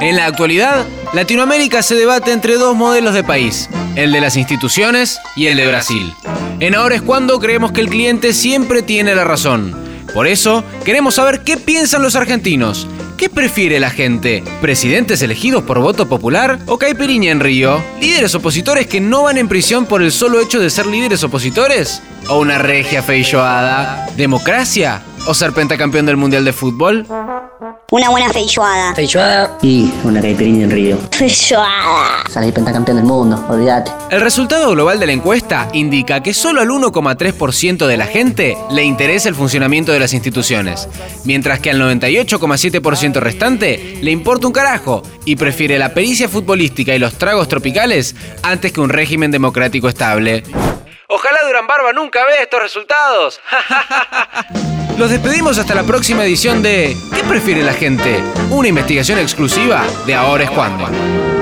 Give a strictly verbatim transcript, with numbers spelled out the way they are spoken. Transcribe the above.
En la actualidad, Latinoamérica se debate entre dos modelos de país, el de las instituciones y el de Brasil. En Ahora es Cuando creemos que el cliente siempre tiene la razón. Por eso, queremos saber qué piensan los argentinos. ¿Qué prefiere la gente? ¿Presidentes elegidos por voto popular o caipirinha en Río? ¿Líderes opositores que no van en prisión por el solo hecho de ser líderes opositores? ¿O una regia feijoada? ¿Democracia? ¿O ser pentacampeón del Mundial de Fútbol? Una buena feijoada. Feijoada y una caipirinha en Río. Feijoada. Salí pentacampeón del mundo, olvídate. El resultado global de la encuesta indica que solo al uno coma tres por ciento de la gente le interesa el funcionamiento de las instituciones, mientras que al noventa y ocho coma siete por ciento restante le importa un carajo y prefiere la pericia futbolística y los tragos tropicales antes que un régimen democrático estable. Ojalá Durán Barba nunca vea estos resultados. Los despedimos hasta la próxima edición de ¿Qué prefiere la gente? Una investigación exclusiva de Ahora es Cuando.